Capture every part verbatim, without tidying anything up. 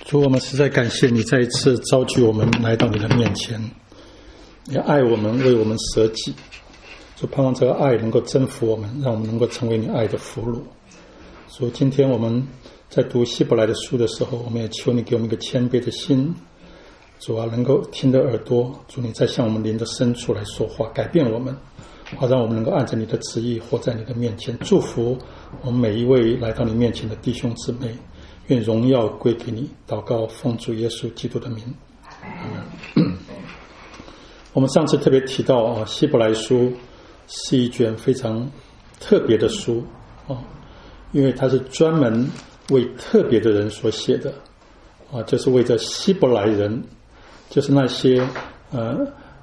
主，我们实在感谢你再一次召集我们来到你的面前，你爱我们，为我们舍己，就盼望这个爱能够征服我们，让我们能够成为你爱的俘虏。所以今天我们在读希伯来的书的时候，我们也求你给我们一个谦卑的心，主啊，能够听的耳朵，主你再向我们灵的深处来说话，改变我们，好让我们能够按着你的旨意活在你的面前。祝福我们每一位来到你面前的弟兄姊妹，愿荣耀归给你。祷告奉主耶稣基督的名。我们上次特别提到啊，希伯来书是一卷非常特别的书啊，因为它是专门为特别的人所写的啊，就是为着希伯来人，就是那些呃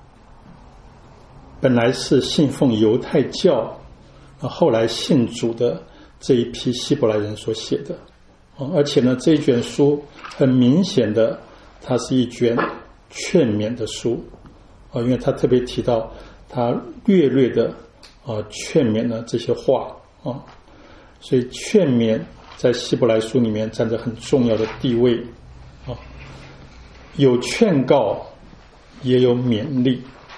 本来是信奉犹太教啊，后来信主的这一批希伯来人所写的。而且呢，这一卷书很明显的，它是一卷劝勉的书啊，因为他特别提到他略略的啊劝勉了这些话啊，所以劝勉在希伯来书里面占着很重要的地位啊，有劝告，也有勉励。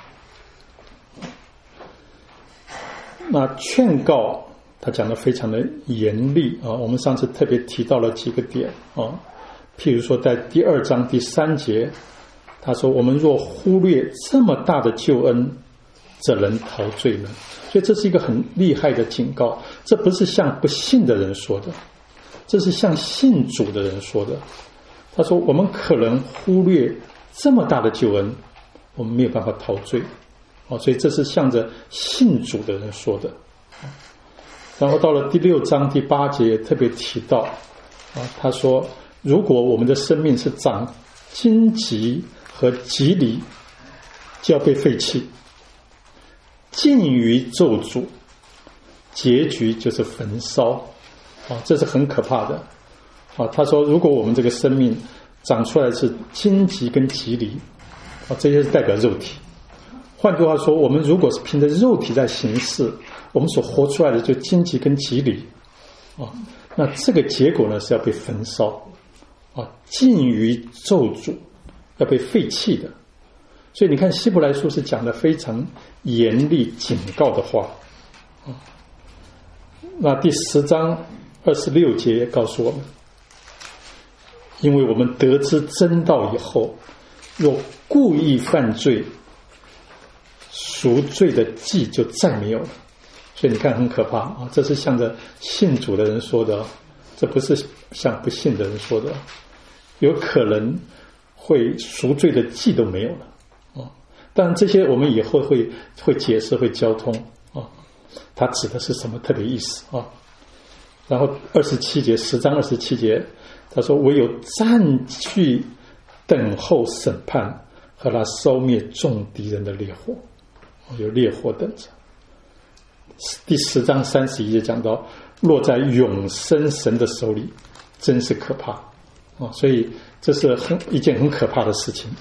那劝告他讲得非常的严厉啊，我们上次特别提到了几个点啊，譬如说在第二章第三节，他说我们若忽略这么大的救恩，怎能逃罪呢？所以这是一个很厉害的警告，这不是向不信的人说的，这是向信主的人说的。他说我们可能忽略这么大的救恩，我们没有办法逃罪啊，所以这是向着信主的人说的。然后到了第六章第八节也特别提到啊，他说如果我们的生命是长荆棘和棘藜，就要被废弃，尽于咒诅，结局就是焚烧啊，这是很可怕的啊。他说如果我们这个生命长出来是荆棘跟棘藜啊，这些是代表肉体。换句话说，我们如果是凭着肉体在行事，我们所活出来的就荆棘跟棘藜啊，那这个结果呢是要被焚烧啊，尽于咒诅，要被废弃的。所以你看希伯来书是讲的非常严厉警告的话啊。那第十章二十六节也告诉我们，因为我们得知真道以后，若故意犯罪，赎罪的祭就再没有了。所以你看很可怕啊，这是向着信主的人说的，这不是向不信的人说的，有可能会赎罪的祭都没有了啊。当然这些我们以后会会解释会交通啊，它指的是什么特别意思啊。然后二十七节十章二十七节他说唯有占据等候审判和那烧灭众敌人的烈火，有烈火等着。第十章三十一节讲到落在永生神的手里，真是可怕啊！所以这是很一件很可怕的事情。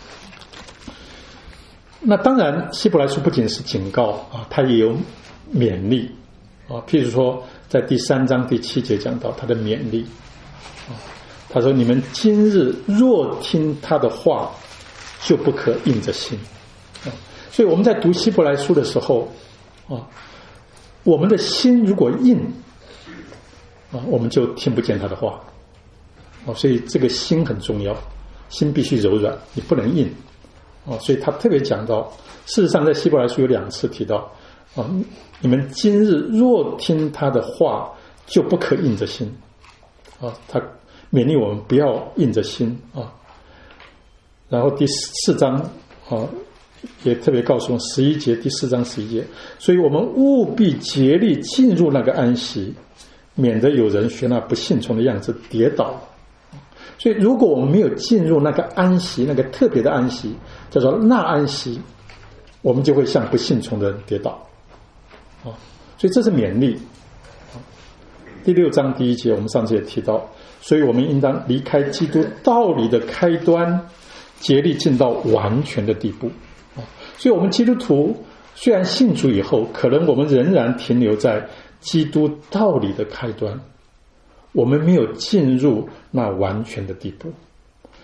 那当然希伯来书不仅是警告啊，它也有勉励啊。譬如说在第三章第七节讲到他的勉励啊，他说你们今日若听他的话，就不可硬着心啊。所以我们在读希伯来书的时候啊，我们的心如果硬啊，我们就听不见他的话啊。所以这个心很重要，心必须柔软，你不能硬啊。所以他特别讲到，事实上在希伯来书有两次提到啊，你们今日若听他的话，就不可硬着心啊。他勉励我们不要硬着心啊。然后第四章啊，也特别告诉我们十一节，第四章十一节，所以我们务必竭力进入那个安息，免得有人学那不信从的样子跌倒。所以如果我们没有进入那个安息，那个特别的安息叫做那安息，我们就会像不信从的人跌倒啊。所以这是勉励。第六章第一节我们上次也提到，所以我们应当离开基督道理的开端，竭力进到完全的地步。所以我们基督徒虽然信主以后，可能我们仍然停留在基督道理的开端，我们没有进入那完全的地步。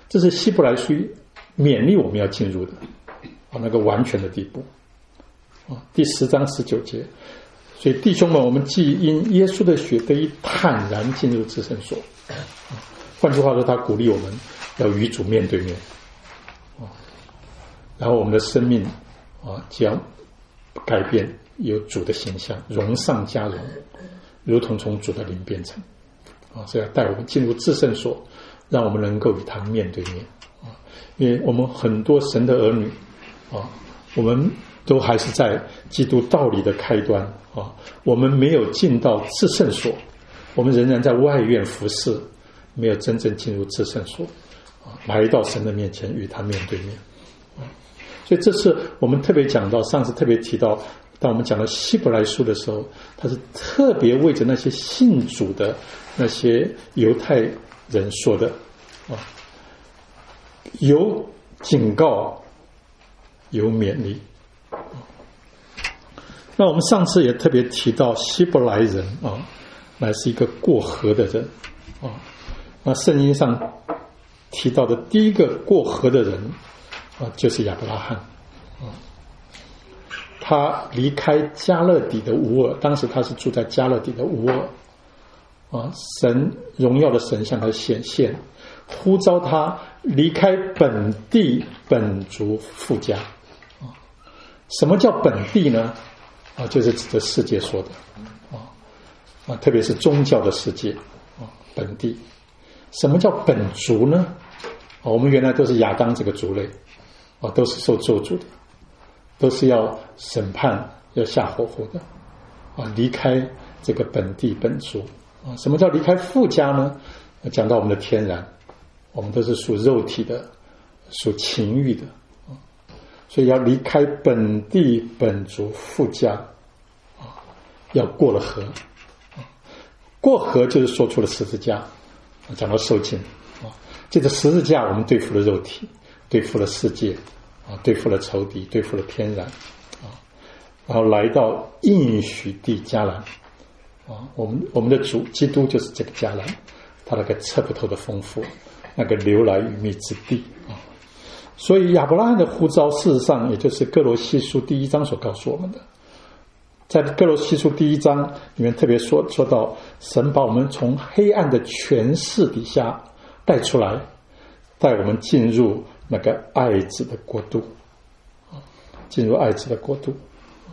这是希伯来书勉励我们要进入的啊，那个完全的地步啊。第十章十九节，所以弟兄们，我们既因耶稣的血得以坦然进入至圣所。换句话说，他鼓励我们要与主面对面啊，然后我们的生命啊将改变，有主的形象，荣上加荣，如同从主的灵变成啊，所以要带我们进入至圣所，让我们能够与他面对面啊。因为我们很多神的儿女啊，我们都还是在基督道理的开端啊，我们没有进到至圣所，我们仍然在外院服侍，没有真正进入至圣所啊，来到神的面前与他面对面啊。所以这是我们特别讲到，上次特别提到，当我们讲到希伯来书的时候，他是特别为着那些信主的那些犹太人说的啊，有警告，有勉励。那我们上次也特别提到希伯来人啊，乃是一个过河的人啊。那圣经上提到的第一个过河的人啊，就是亚伯拉罕啊。他离开加勒底的乌尔，当时他是住在加勒底的乌尔啊。神荣耀的神向他显现，呼召他离开本地本族父家啊。什么叫本地呢？啊，就是指的世界说的啊啊，特别是宗教的世界啊，本地。什么叫本族呢？啊，我们原来都是亚当这个族类啊，都是受咒诅的，都是要审判、要下火湖的啊。离开这个本地本族啊，什么叫离开父家呢？讲到我们的天然，我们都是属肉体的，属情欲的啊，所以要离开本地本族父家啊，要过了河啊。过河就是说出了十字架。讲到受尽啊，借着十字架，我们对付了肉体，对付了世界啊，对付了仇敌，对付了天然啊，然后来到应许地迦南啊，我们我们的主基督就是这个迦南，他那个测不透的丰富，那个流来与蜜之地啊。所以亚伯拉罕的呼召，事实上也就是哥罗西书第一章所告诉我们的。在哥罗西书第一章里面特别说说到，神把我们从黑暗的权势底下带出来，带我们进入那个爱子的国度，进入爱子的国度。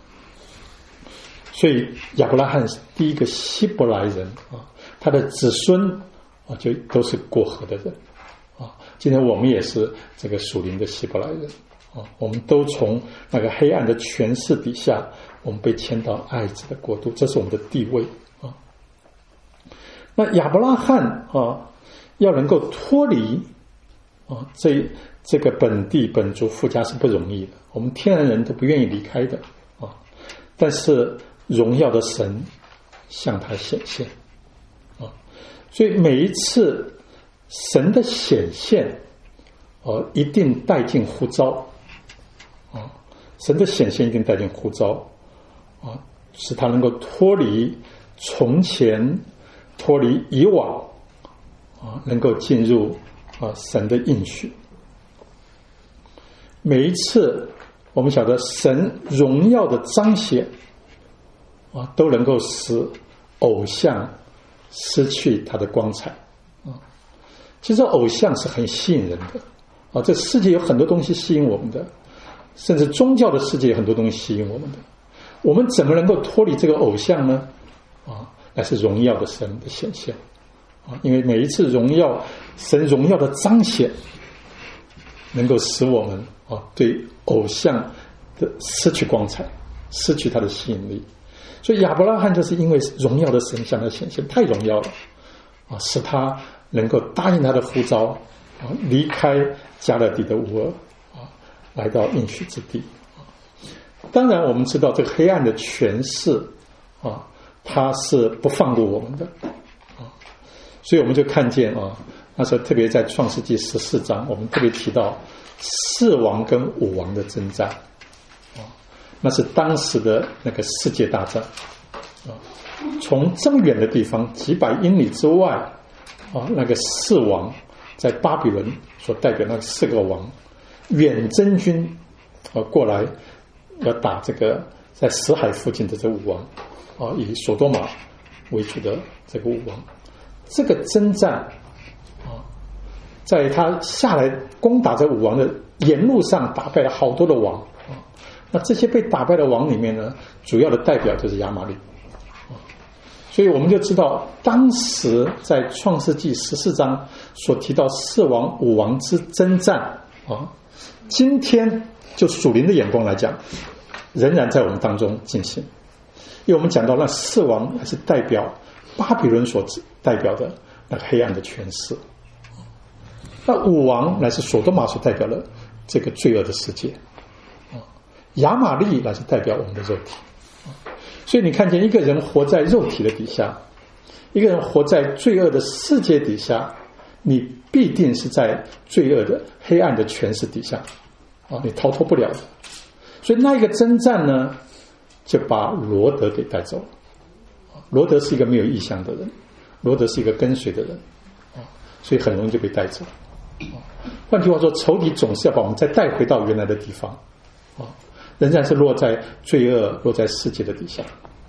所以亚伯拉罕是第一个希伯来人啊，他的子孙啊就都是过河的人啊。今天我们也是这个属灵的希伯来人啊，我们都从那个黑暗的权势底下，我们被迁到爱子的国度，这是我们的地位啊。那亚伯拉罕啊，要能够脱离啊这这个本地本族父家是不容易的，我们天然人都不愿意离开的啊。但是荣耀的神向他显现啊，所以每一次神的显现啊，一定带进呼召啊，神的显现一定带进呼召啊，使他能够脱离从前，脱离以往啊，能够进入啊神的应许。每一次我们晓得神荣耀的彰显啊，都能够使偶像失去它的光彩啊。其实偶像是很吸引人的啊，这世界有很多东西吸引我们的，甚至宗教的世界有很多东西吸引我们的。我们怎么能够脱离这个偶像呢？啊，那是荣耀的神的显现啊！因为每一次荣耀神荣耀的彰显，能够使我们啊对偶像的失去光彩，失去它的吸引力。所以亚伯拉罕就是因为荣耀的神向他显现，太荣耀了啊，使他能够答应他的呼召啊，离开加勒底的乌尔啊，来到应许之地。当然我们知道这个黑暗的权势啊，它是不放过我们的啊，所以我们就看见啊，那时候特别在创世纪十四章，我们特别提到四王跟五王的征战啊，那是当时的那个世界大战啊，从这么远的地方几百英里之外啊，那个四王在巴比伦所代表那四个王远征军啊过来要打这个在死海附近的这五王啊，以索多玛为主的这个五王，这个征战啊，在他下来攻打这五王的沿路上打败了好多的王啊。那这些被打败的王里面呢，主要的代表就是亚玛力啊。所以我们就知道，当时在创世纪十四章所提到四王五王之征战啊，今天就属灵的眼光来讲，仍然在我们当中进行。因为我们讲到那四王还是代表巴比伦所代表的那个黑暗的权势，那五王乃是所多玛所代表的这个罪恶的世界，亚玛力乃是代表我们的肉体。所以你看见一个人活在肉体的底下，一个人活在罪恶的世界底下，你必定是在罪恶的黑暗的权势底下啊，你逃脱不了的。所以那一个征战呢，就把罗德给带走了。罗德是一个没有意向的人，罗德是一个跟随的人，所以很容易就被带走。换句话说，仇敌总是要把我们再带回到原来的地方，仍然是落在罪恶、落在世界的底下。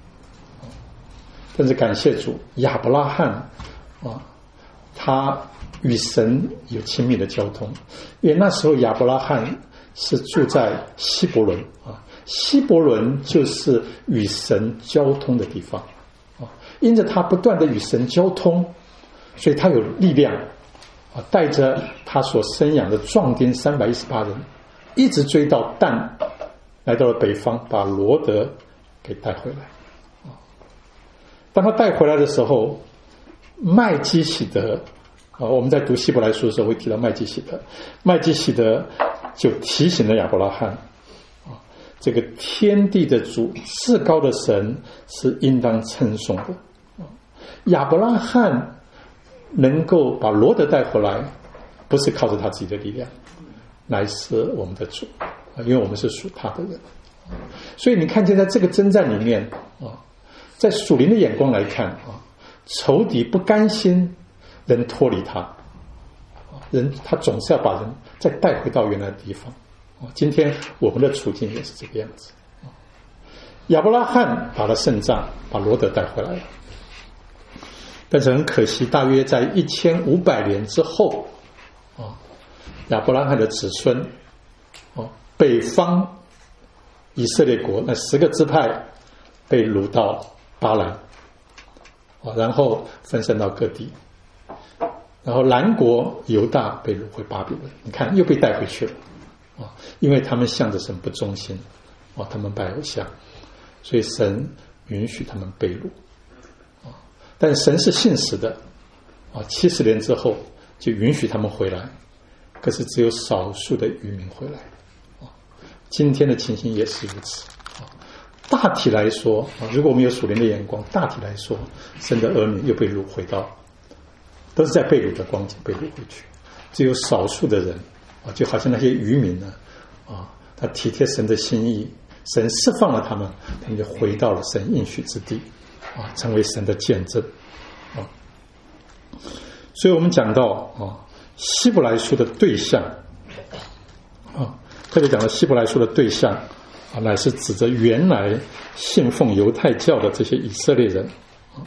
但是感谢主，亚伯拉罕啊，他与神有亲密的交通，因为那时候亚伯拉罕是住在希伯伦啊，希伯伦就是与神交通的地方啊。因着他不断的与神交通，所以他有力量啊，带着他所生养的壮丁三百一十八人，一直追到但，来到了北方，把罗德给带回来。当他带回来的时候，麦基洗德啊，我们在读希伯来书的时候会提到麦基洗德，麦基洗德就提醒了亚伯拉罕啊，这个天地的主、至高的神是应当称颂的。亚伯拉罕能够把罗德带回来，不是靠着他自己的力量，乃是我们的主，因为我们是属他的人。所以你看见在这个征战里面啊，在属灵的眼光来看啊，仇敌不甘心人脱离他，人他总是要把人再带回到原来的地方。今天我们的处境也是这个样子。亚伯拉罕打了胜仗，把罗德带回来了，但是很可惜，大约在一千五百年之后啊，亚伯拉罕的子孙啊，北方以色列国那十个支派被掳到巴兰啊，然后分散到各地，然后南国犹大被掳回巴比伦，你看又被带回去了啊，因为他们向着神不忠心啊，他们拜偶像，所以神允许他们被掳啊，但神是信实的啊，七十年之后就允许他们回来，可是只有少数的渔民回来啊，今天的情形也是如此啊。大体来说啊，如果我们有属灵的眼光，大体来说，神的儿女又被掳回到，都是在被掳的光景被掳回去，只有少数的人啊，就好像那些渔民呢啊，他体贴神的心意，神释放了他们，他们就回到了神应许之地啊，成为神的见证啊。所以我们讲到啊，希伯来书的对象啊，特别讲到希伯来书的对象啊，乃是指着原来信奉犹太教的这些以色列人啊。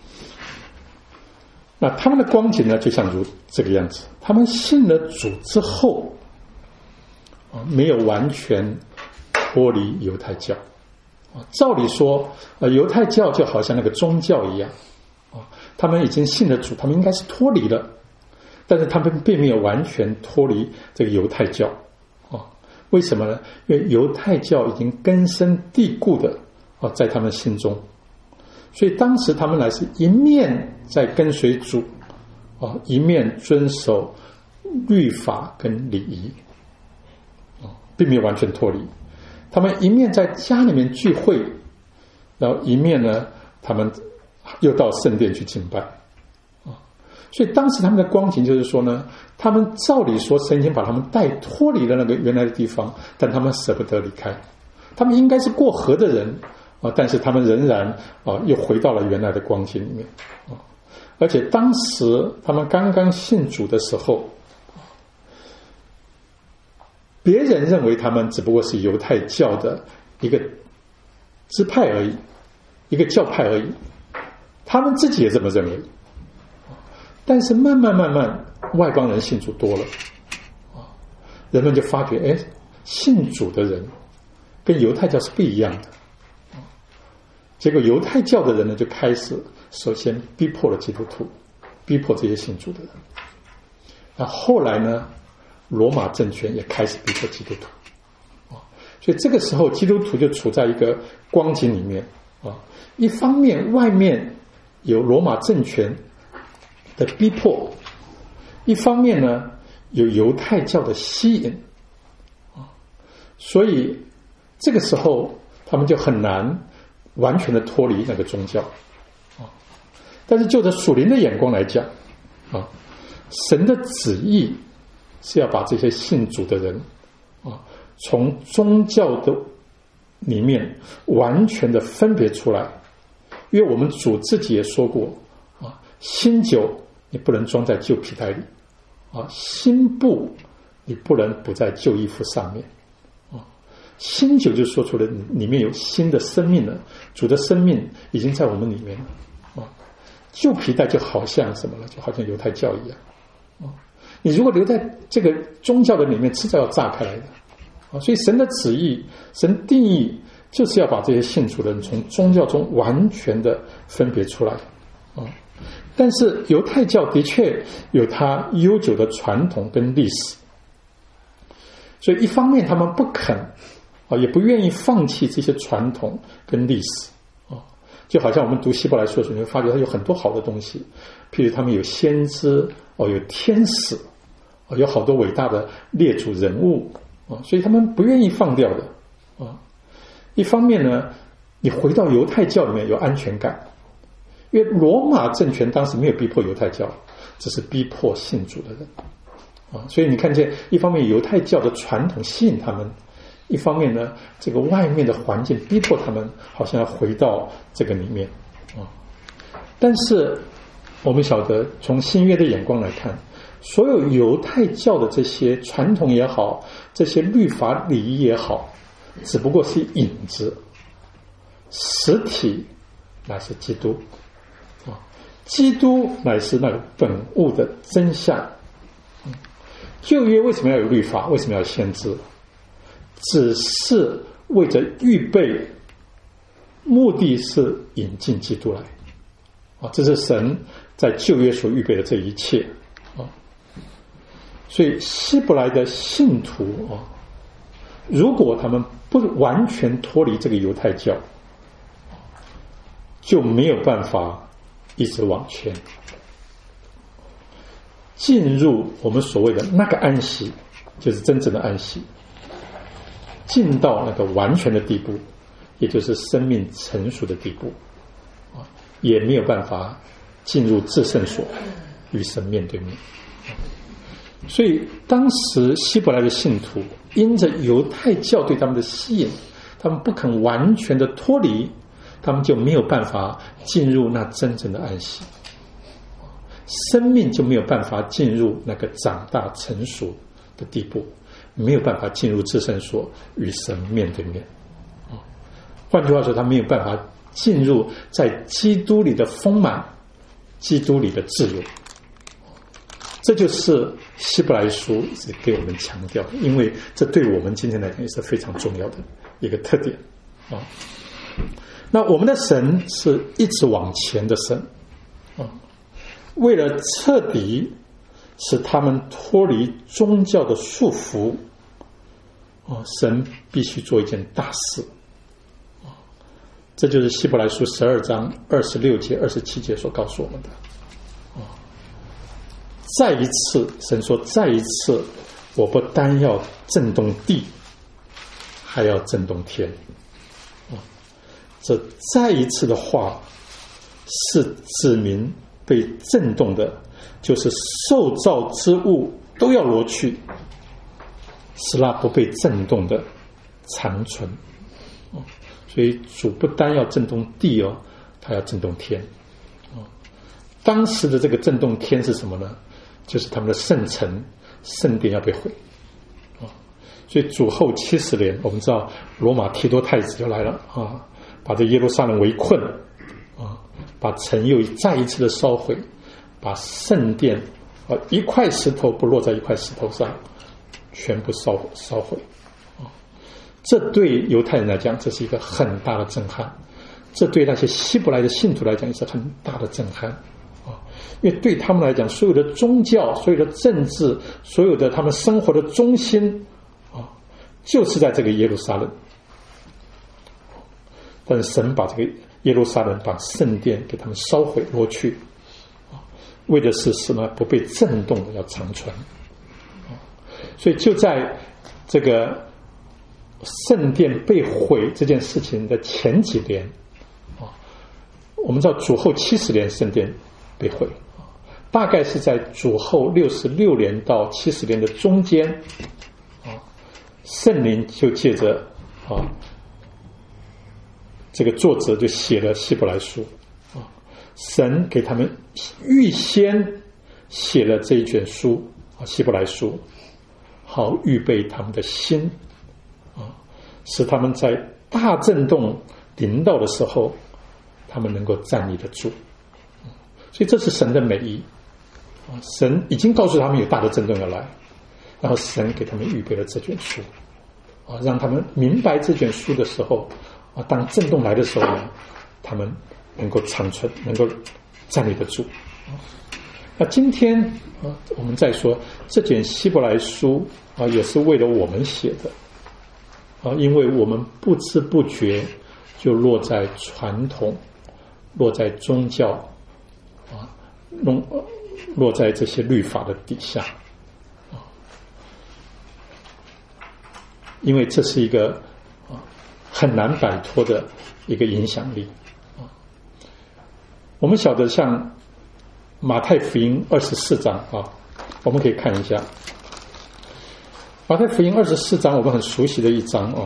那他们的光景呢，就像如这个样子，他们信了主之后啊，没有完全脱离犹太教啊。照理说，呃，犹太教就好像那个宗教一样啊，他们已经信了主，他们应该是脱离了，但是他们并没有完全脱离这个犹太教啊。为什么呢？因为犹太教已经根深蒂固的啊，在他们心中，所以当时他们乃是一面在跟随主啊，一面遵守律法跟礼仪啊，并没有完全脱离。他们一面在家里面聚会，然后一面呢，他们又到圣殿去敬拜啊。所以当时他们的光景就是说呢，他们照理说神已经把他们带脱离了那个原来的地方，但他们舍不得离开。他们应该是过河的人啊，但是他们仍然啊又回到了原来的光景里面啊。 而且当时他们刚刚信主的时候，别人认为他们只不过是犹太教的一个支派而已，一个教派而已，他们自己也这么认为。但是慢慢慢慢外邦人信主多了，人们就发觉，哎，信主的人跟犹太教是不一样的。结果犹太教的人呢，就开始首先逼迫了基督徒，逼迫这些信主的人。那后来呢，罗马政权也开始逼迫基督徒。所以这个时候基督徒就处在一个光景里面啊，一方面外面有罗马政权的逼迫，一方面呢有犹太教的吸引啊，所以这个时候他们就很难完全的脱离那个宗教啊。但是就着属灵的眼光来讲啊，神的旨意是要把这些信主的人啊，从宗教的里面完全的分别出来。因为我们主自己也说过啊，新酒你不能装在旧皮袋里啊，新布你不能补在旧衣服上面啊。新酒就说出了里面有新的生命了，主的生命已经在我们里面了啊。旧皮袋就好像什么了，就好像犹太教一样啊。你如果留在这个宗教的里面，迟早要炸开来的啊。所以神的旨意，神定义就是要把这些信主的人从宗教中完全的分别出来啊。但是犹太教的确有它悠久的传统跟历史，所以一方面他们不肯啊，也不愿意放弃这些传统跟历史啊。就好像我们读希伯来书的时候，你会发觉它有很多好的东西，譬如他们有先知哦，有天使哦，有好多伟大的列祖人物啊，所以他们不愿意放掉的啊。一方面呢，你回到犹太教里面有安全感，因为罗马政权当时没有逼迫犹太教，只是逼迫信主的人啊。所以你看见，一方面犹太教的传统吸引他们，一方面呢，这个外面的环境逼迫他们，好像要回到这个里面啊。但是我们晓得，从新约的眼光来看，所有犹太教的这些传统也好，这些律法礼仪也好，只不过是影子，实体乃是基督啊，基督乃是那个本物的真相。旧约为什么要有律法？为什么要先知？只是为着预备，目的是引进基督来啊，这是神在旧约所预备的这一切啊。所以希伯来的信徒啊，如果他们不完全脱离这个犹太教，就没有办法一直往前进入我们所谓的那个安息，就是真正的安息，进到那个完全的地步，也就是生命成熟的地步啊，也没有办法进入至圣所与神面对面。所以当时希伯来的信徒因着犹太教对他们的吸引，他们不肯完全的脱离，他们就没有办法进入那真正的安息，生命就没有办法进入那个长大成熟的地步，没有办法进入至圣所与神面对面。换句话说，他没有办法进入在基督里的丰满，基督里的自由。这就是希伯来书是给我们强调的，因为这对我们今天来讲也是非常重要的一个特点啊。那我们的神是一直往前的神啊，为了彻底使他们脱离宗教的束缚啊，神必须做一件大事啊。这就是希伯来书十二章二十六节、二十七节所告诉我们的。再一次，神说再一次，我不单要震动地，还要震动天。这再一次的话是指明被震动的，就是受造之物都要挪去，使那不被震动的残存。所以主不单要震动地哦，他要震动天。 当时的这个震动天是什么呢？就是他们的圣城圣殿要被毁啊。所以主后七十年，我们知道罗马提多太子就来了啊，把这耶路撒冷围困啊，把城又再一次的烧毁，把圣殿啊一块石头不落在一块石头上，全部烧烧毁啊。这对犹太人来讲，这是一个很大的震撼；这对那些希伯来的信徒来讲，也是很大的震撼啊。因为对他们来讲，所有的宗教、所有的政治、所有的他们生活的中心啊，就是在这个耶路撒冷。但是神把这个耶路撒冷、把圣殿给他们烧毁落去啊，为的是什么？不被震动的要长存啊。所以就在这个圣殿被毁这件事情的前几年啊，我们知道主后七十年圣殿被毁，大概是在主后六十六年到七十年的中间啊，圣灵就借着啊这个作者就写了希伯来书啊，神给他们预先写了这一卷书啊，希伯来书，好预备他们的心啊，使他们在大震动临到的时候，他们能够站立得住。所以这是神的美意啊，神已经告诉他们有大的震动要来，然后神给他们预备了这卷书啊，让他们明白这卷书的时候啊，当震动来的时候呢，他们能够长存，能够站立得住啊。那今天啊，我们再说这卷希伯来书啊，也是为了我们写的啊，因为我们不知不觉就落在传统、落在宗教啊，落落在这些律法的底下啊，因为这是一个啊很难摆脱的一个影响力啊。我们晓得像马太福音二十四章啊，我们可以看一下马太福音二十四章，我们很熟悉的一章啊。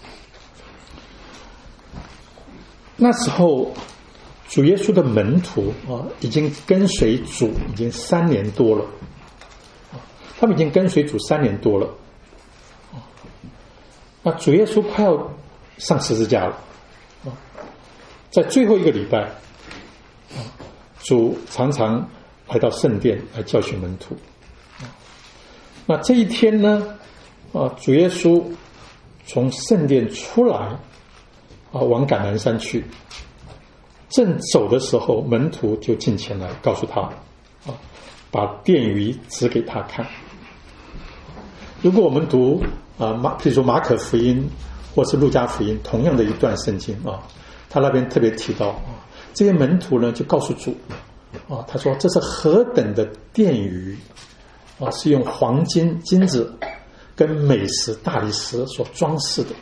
那时候主耶稣的门徒啊，已经跟随主已经三年多了啊，他们已经跟随主三年多了啊。那主耶稣快要上十字架了啊，在最后一个礼拜啊，主常常来到圣殿来教训门徒啊。那这一天呢啊，主耶稣从圣殿出来啊，往橄榄山去。正走的时候，门徒就进前来告诉他啊，把殿宇指给他看。如果我们读啊马，比如说马可福音或是路加福音同样的一段圣经啊，他那边特别提到啊，这些门徒呢就告诉主啊，他说这是何等的殿宇啊，是用黄金、金子跟美石、大理石所装饰的，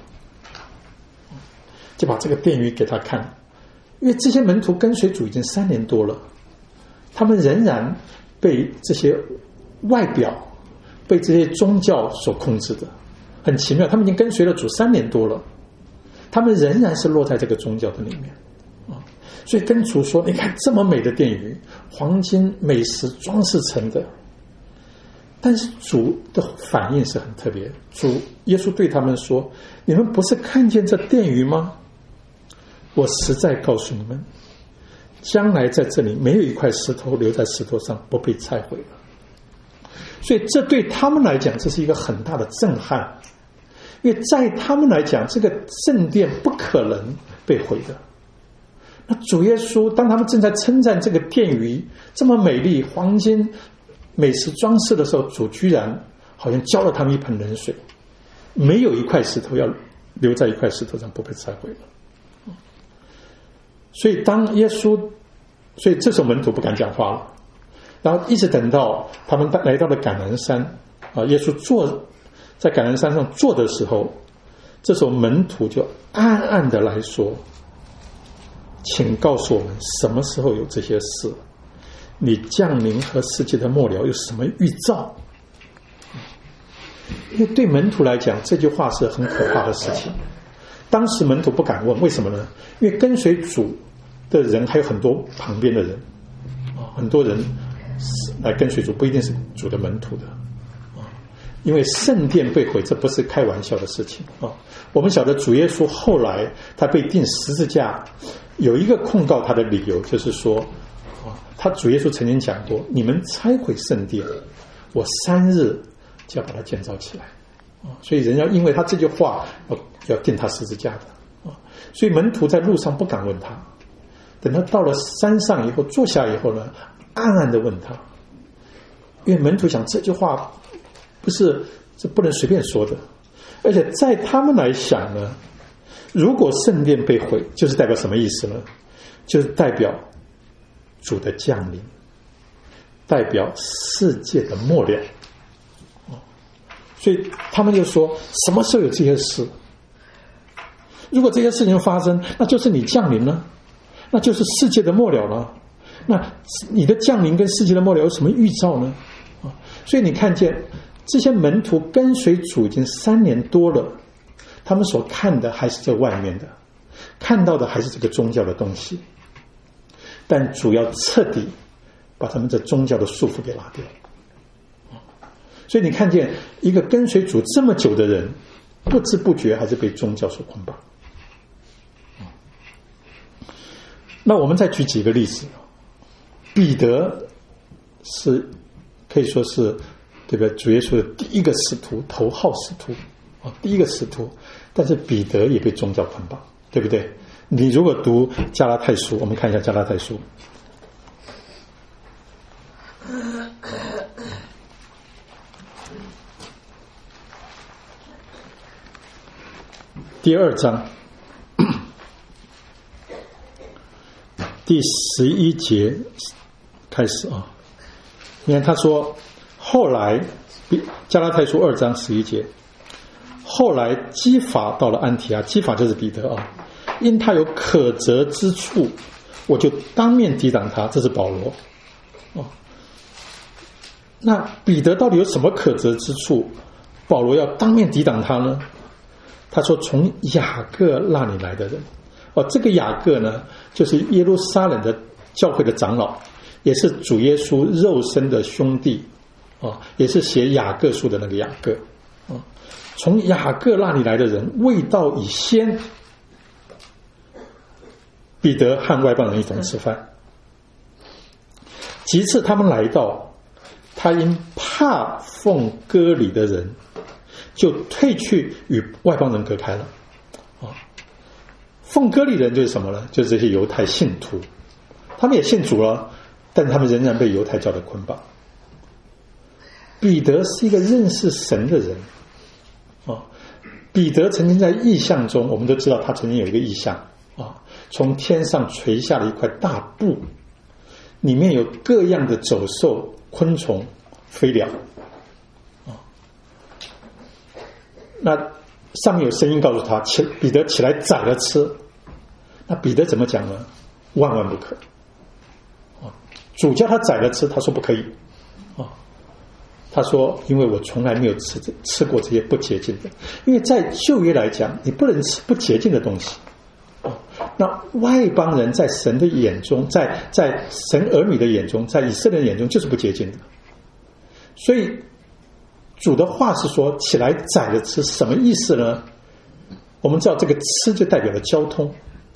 就把这个殿宇给他看。因为这些门徒跟随主已经三年多了，他们仍然被这些外表、被这些宗教所控制的，很奇妙。他们已经跟随了主三年多了，他们仍然是落在这个宗教的里面啊。所以跟主说：“你看这么美的殿宇，黄金、美石装饰成的。”但是主的反应是很特别。主耶稣对他们说：“你们不是看见这殿宇吗？我实在告诉你们，将来在这里没有一块石头留在石头上不被拆毁了。”所以这对他们来讲，这是一个很大的震撼，因为在他们来讲，这个圣殿不可能被毁的。那主耶稣当他们正在称赞这个殿宇这么美丽，黄金美石装饰的时候，主居然好像浇了他们一盆冷水，没有一块石头要留在一块石头上不被拆毁了。所以当耶稣，所以这时候门徒不敢讲话了，然后一直等到他们来到了橄榄山啊，耶稣坐在橄榄山上坐的时候，这时候门徒就暗暗的来说：“请告诉我们什么时候有这些事？你降临和世界的末了有什么预兆？”因为对门徒来讲，这句话是很可怕的事情。当时门徒不敢问，为什么呢？因为跟随主的人还有很多旁边的人啊， 很多人来跟随主不一定是主的门徒的啊，因为圣殿被毁，这不是开玩笑的事情啊。我们晓得主耶稣后来他被钉十字架，有一个控告他的理由，就是说啊，他主耶稣曾经讲过，你们拆毁圣殿，我三日就要把它建造起来啊，所以人要因为他这句话要要钉他十字架的啊，所以门徒在路上不敢问他，等他到了山上以后坐下以后呢，暗暗地问他，因为门徒想这句话不是这不能随便说的，而且在他们来想呢，如果圣殿被毁，就是代表什么意思呢？就是代表主的降临，代表世界的末了。所以他们就说，什么时候有这些事？如果这些事情发生，那就是你降临了，那就是世界的末了了。那你的降临跟世界的末了有什么预兆呢？啊，所以你看见这些门徒跟随主已经三年多了，他们所看的还是这外面的，看到的还是这个宗教的东西，但主要彻底把他们这宗教的束缚给拿掉。所以你看见一个跟随主这么久的人，不知不觉还是被宗教所捆绑。那我们再举几个例子。彼得是可以说是对吧？主耶稣的第一个使徒，头号使徒啊，第一个使徒。但是彼得也被宗教捆绑，对不对？你如果读加拉太书，我们看一下加拉太书。第二章第十一节开始啊，你看他说，后来加拉太书二章十一节，后来基法到了安提阿，基法就是彼得啊，因他有可责之处，我就当面抵挡他，这是保罗哦。那彼得到底有什么可责之处？保罗要当面抵挡他呢？他说从雅各那里来的人哦，这个雅各呢，就是耶路撒冷的教会的长老，也是主耶稣肉身的兄弟哦，也是写雅各书的那个雅各哦。从雅各那里来的人，未到以先，彼得和外邦人一同吃饭。其次他们来到，他因怕奉割礼的人，就退去与外邦人隔开了。奉割礼人就是什么呢？就是这些犹太信徒，他们也信主了，但他们仍然被犹太教的捆绑。彼得是一个认识神的人啊，彼得曾经在异象中，我们都知道他曾经有一个异象啊，从天上垂下了一块大布，里面有各样的走兽、昆虫、飞鸟啊。那上面有声音告诉他，起彼得起来宰了吃。那彼得怎么讲呢？万万不可啊！主叫他宰了吃，他说不可以啊。他说，因为我从来没有吃吃过这些不洁净的，因为在旧约来讲，你不能吃不洁净的东西啊。那外邦人在神的眼中，在在神儿女的眼中，在以色列人眼中就是不洁净的。所以主的话是说起来宰了吃，什么意思呢？我们知道这个吃就代表了交通，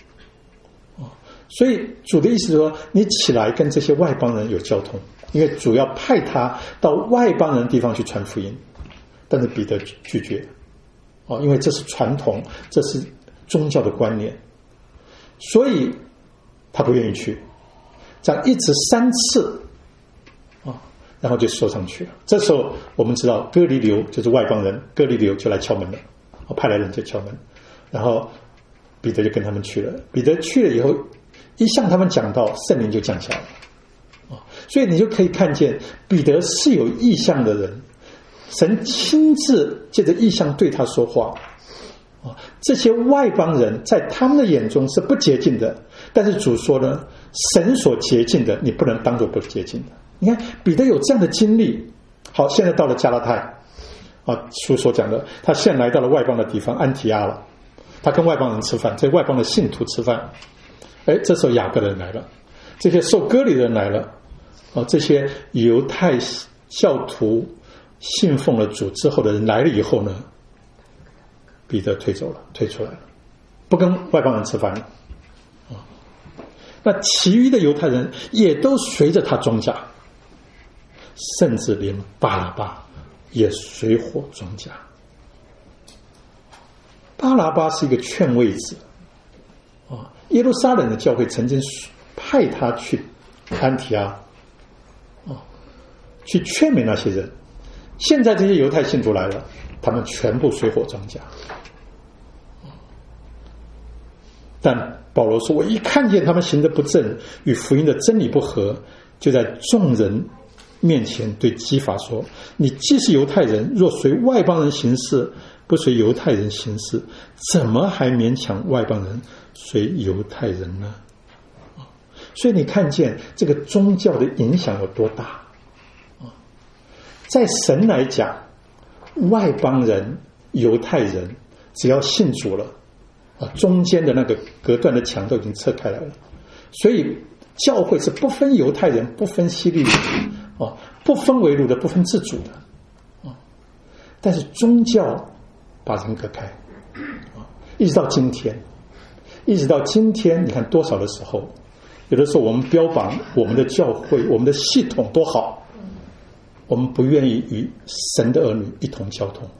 所以主的意思是说，你起来跟这些外邦人有交通，因为主要派他到外邦人的地方去传福音。但是彼得拒绝哦，因为这是传统，这是宗教的观念，所以他不愿意去。这样一直三次啊，然后就收上去了。这时候我们知道哥尼流就是外邦人，哥尼流就来敲门了，派来人就敲门，然后彼得就跟他们去了。彼得去了以后，一向他们讲到，圣灵就降下来啊，所以你就可以看见彼得是有异象的人，神亲自借着异象对他说话啊。这些外邦人在他们的眼中是不洁净的，但是主说呢，神所洁净的，你不能当作不洁净的。你看彼得有这样的经历。好，现在到了加拉太啊，书所讲的，他现在来到了外邦的地方安提阿了，他跟外邦人吃饭，这外邦的信徒吃饭。哎，这时候雅各的人来了，这些受割礼的人来了哦，这些犹太教徒信奉了主之后的人来了以后呢，彼得退走了，退出来了，不跟外邦人吃饭了。啊，那其余的犹太人也都随着他装甲，甚至连巴拉巴也随火装甲。巴拉巴是一个劝慰子啊，耶路撒冷的教会曾经派他去安提阿啊，去劝勉那些人。现在这些犹太信徒来了，他们全部随火装甲。但保罗说，我一看见他们行得不正，与福音的真理不合，就在众人面前对基法说，你既是犹太人，若随外邦人行事，不随犹太人行事，怎么还勉强外邦人随犹太人呢？所以你看见这个宗教的影响有多大。在神来讲，外邦人、犹太人只要信主了，啊，中间的那个隔断的墙都已经撤开来了。所以教会是不分犹太人、不分希律人，啊，不分为奴的、不分自主的，啊，但是宗教把人隔开，啊，一直到今天，一直到今天，你看多少的时候，有的时候我们标榜我们的教会、我们的系统多好。我们不愿意与神的儿女一同交通，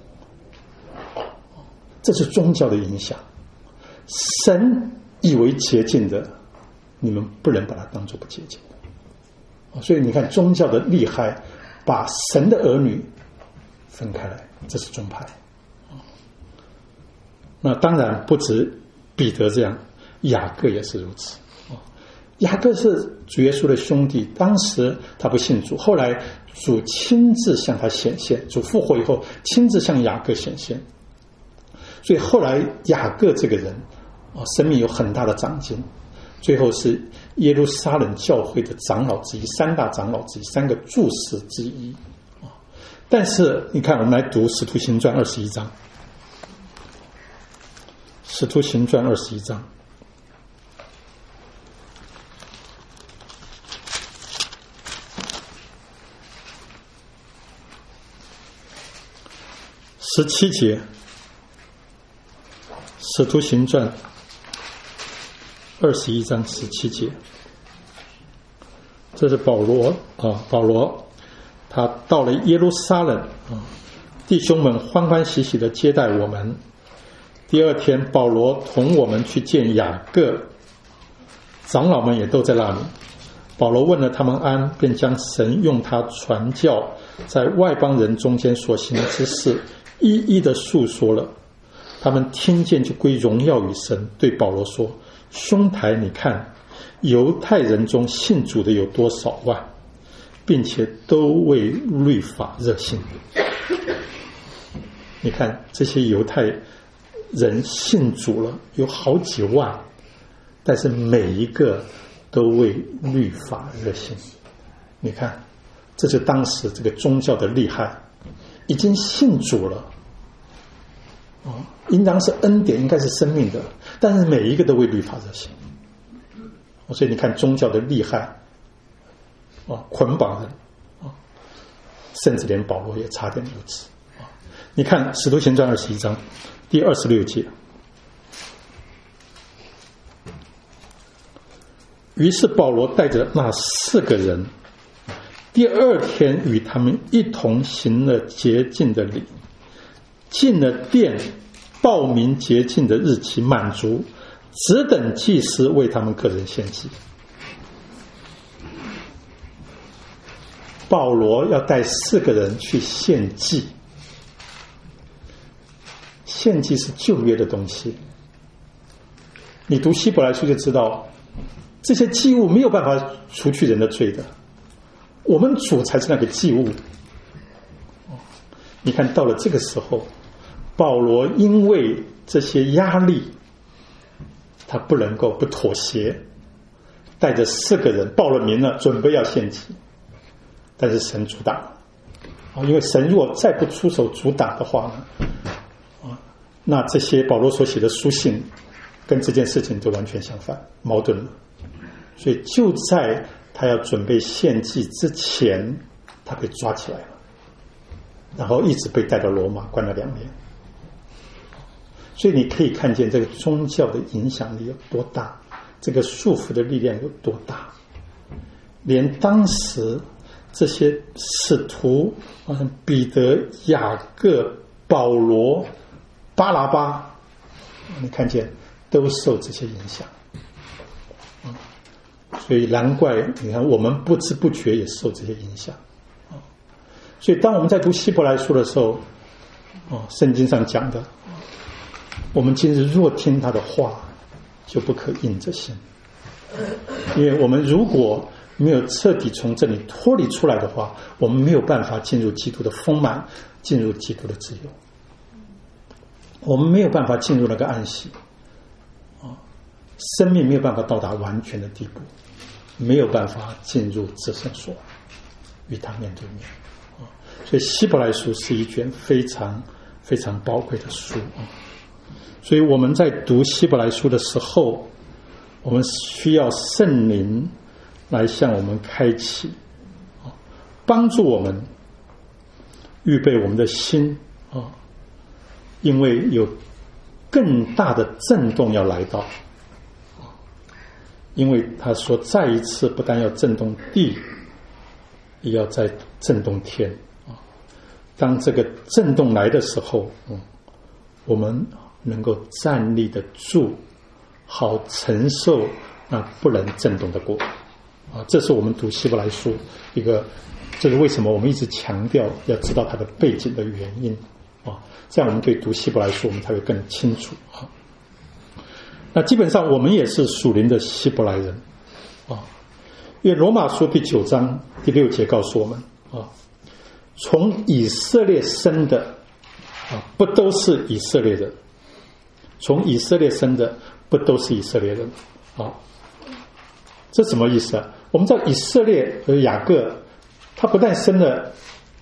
这是宗教的影响。神以为洁净的，你们不能把它当作不洁净的。所以你看宗教的厉害，把神的儿女分开来，这是宗派。那当然不止彼得这样，雅各也是如此。雅各是主耶稣的兄弟，当时他不信主，后来主亲自向他显现，主复活以后亲自向雅各显现，所以后来雅各这个人啊，生命有很大的长进，最后是耶路撒冷教会的长老之一，三大长老之一，三个柱石之一。但是你看，我们来读《使徒行传》二十一章，《使徒行传》二十一章。十七节，使徒行传二十一章十七节，这是保罗啊，保罗他到了耶路撒冷啊，弟兄们欢欢喜喜的接待我们。第二天，保罗同我们去见雅各，长老们也都在那里。保罗问了他们安，便将神用他传教在外邦人中间所行之事一一的述说了。他们听见就归荣耀与神，对保罗说，兄台，你看犹太人中信主的有多少万，并且都为律法热心。你看这些犹太人信主了有好几万，但是每一个都为律法热心。你看这是当时这个宗教的厉害，已经信主了，哦，应当是恩典，应该是生命的，但是每一个都为律法热心。所以你看宗教的厉害，哦，捆绑人，哦，甚至连保罗也差点如此。哦，你看使徒行传二十一章第二十六节，于是保罗带着那四个人，第二天与他们一同行了洁净的礼，进了殿，报名洁净的日期满足，只等祭司为他们个人献祭。保罗要带四个人去献祭，献祭是旧约的东西，你读希伯来书就知道，这些祭物没有办法除去人的罪的，我们主才是那个祭物。你看到了这个时候，保罗因为这些压力，他不能够不妥协，带着四个人报了名了，准备要献祭，但是神阻挡，因为神如果再不出手阻挡的话呢，那这些保罗所写的书信跟这件事情就完全相反，矛盾了。所以就在他他要准备献祭之前，他被抓起来了，然后一直被带到罗马关了两年。所以你可以看见这个宗教的影响力有多大，这个束缚的力量有多大。连当时这些使徒，好像彼得、雅各、保罗、巴拿巴，你看见都受这些影响。所以难怪你看我们不知不觉也受这些影响。所以当我们在读希伯来书的时候，圣经上讲的，我们今日若听他的话，就不可硬着心。因为我们如果没有彻底从这里脱离出来的话，我们没有办法进入基督的丰满，进入基督的自由，我们没有办法进入那个安息，生命没有办法到达完全的地步，没有办法进入至圣所与他面对面。所以希伯来书是一卷非常非常宝贵的书。所以我们在读希伯来书的时候，我们需要圣灵来向我们开启，帮助我们预备我们的心，因为有更大的震动要来到。因为他说再一次不但要震动地，也要再震动天。当这个震动来的时候，嗯，我们能够站立得住，好承受那不能震动的果。啊，这是我们读希伯来书一个，这是为什么我们一直强调要知道它的背景的原因啊，这样我们对读希伯来书我们才会更清楚啊。那基本上我们也是属灵的希伯来人啊，因为罗马书第九章第六节告诉我们啊，从以色列生的啊，不都是以色列人？从以色列生的不都是以色列人？啊，这什么意思啊？我们知道以色列和雅各，他不但生了，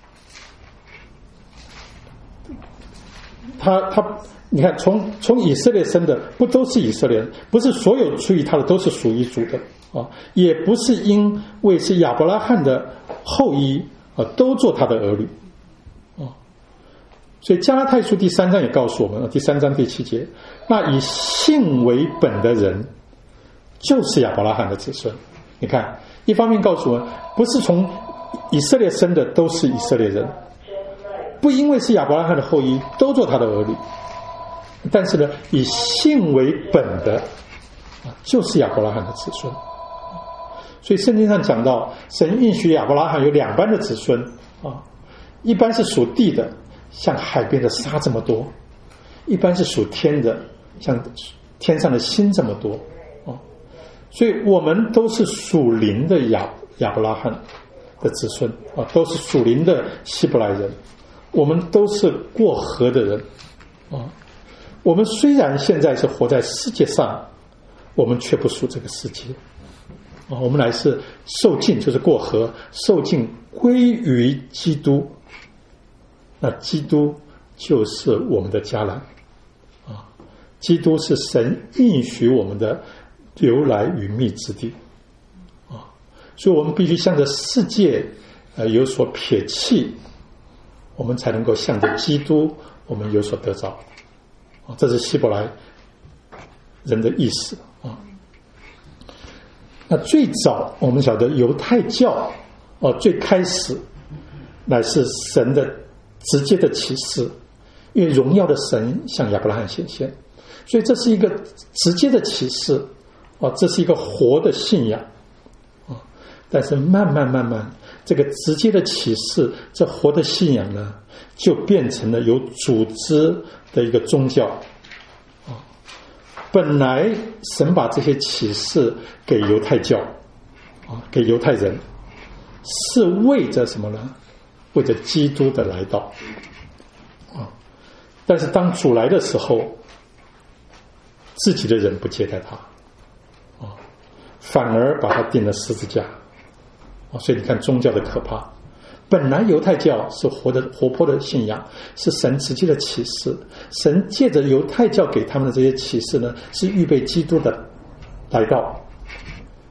他他，你看，从从以色列生的不都是以色列人？不是所有属于他的都是属于主的啊，也不是因为是亚伯拉罕的后裔啊，都做他的儿女啊。所以加拉太书第三章也告诉我们，第三章第七节，那以信为本的人，就是亚伯拉罕的子孙。你看，一方面告诉我们，不是从以色列生的都是以色列人，不因为是亚伯拉罕的后裔都做他的儿女，但是呢，以信为本的就是亚伯拉罕的子孙。所以圣经上讲到，神应许亚伯拉罕有两般的子孙啊，一般是属地的，像海边的沙这么多；一般是属天的，像天上的星这么多啊。所以我们都是属灵的亚亚伯拉罕的子孙啊，都是属灵的希伯来人，我们都是过河的人啊。我们虽然现在是活在世界上，我们却不属这个世界啊，我们乃是受尽，就是过河，受尽归于基督。那基督就是我们的迦南啊，基督是神应许我们的流来与密之地啊，所以我们必须向着世界呃有所撇弃，我们才能够向着基督，我们有所得着啊，这是希伯来人的意思啊。那最早我们晓得犹太教哦，最开始乃是神的直接的启示，因为荣耀的神向亚伯拉罕显现，所以这是一个直接的启示啊，这是一个活的信仰啊。但是慢慢慢慢，这个直接的启示，这活的信仰呢，就变成了有组织的一个宗教啊。本来神把这些启示给犹太教啊，给犹太人，是为着什么呢？为着基督的来到啊。但是当主来的时候，自己的人不接待他啊，反而把他钉了十字架啊。所以你看宗教的可怕。本来犹太教是活的活泼的信仰，是神直接的启示，神借着犹太教给他们的这些启示呢，是预备基督的来到。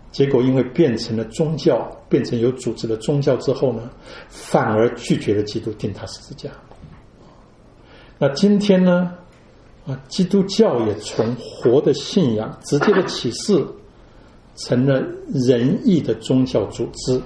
结果因为变成了宗教，变成有组织的宗教之后呢，反而拒绝了基督，钉他十字架。那今天呢，啊，基督教也从活的信仰、直接的启示，成了仁义的宗教组织。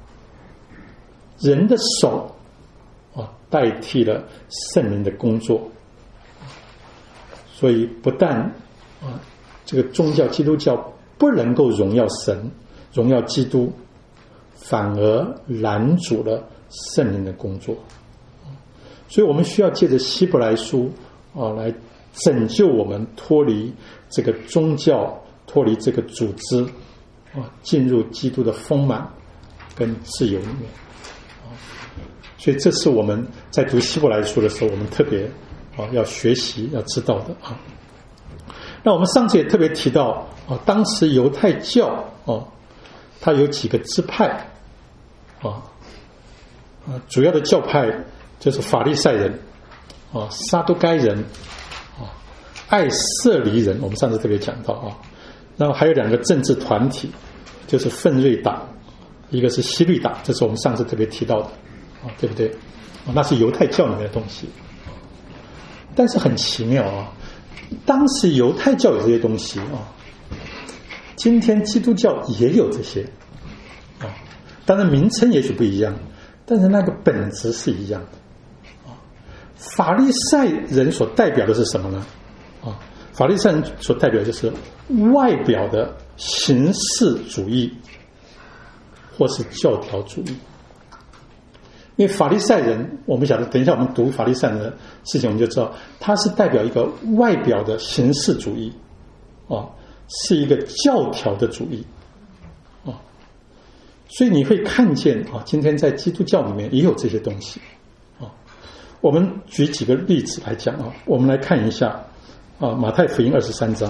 人的手啊，代替了圣灵的工作。所以不但啊，这个宗教基督教不能够荣耀神、荣耀基督，反而拦阻了圣灵的工作。所以我们需要借着希伯来书啊，来拯救我们脱离这个宗教，脱离这个组织啊，进入基督的丰满跟自由里面啊。所以这是我们在读希伯来书的时候，我们特别啊要学习要知道的啊。那我们上次也特别提到啊，当时犹太教啊，它有几个支派啊啊，主要的教派就是法利赛人啊、撒都该人啊、爱色尼人，我们上次特别讲到啊。然后还有两个政治团体，就是奋锐党，一个是希律党，这是我们上次特别提到的啊，对不对？啊，那是犹太教里面的东西。但是很奇妙啊，当时犹太教有这些东西啊，今天基督教也有这些啊，当然名称也许不一样，但是那个本质是一样的啊。法利赛人所代表的是什么呢？啊，法利赛人所代表的就是外表的形式主义或是教条主义。因为法利赛人，我们晓得，等一下我们读法利赛人的事情，我们就知道，他是代表一个外表的形式主义，啊，是一个教条的主义，啊，所以你会看见啊，今天在基督教里面也有这些东西，啊，我们举几个例子来讲啊，我们来看一下啊，马太福音二十三章。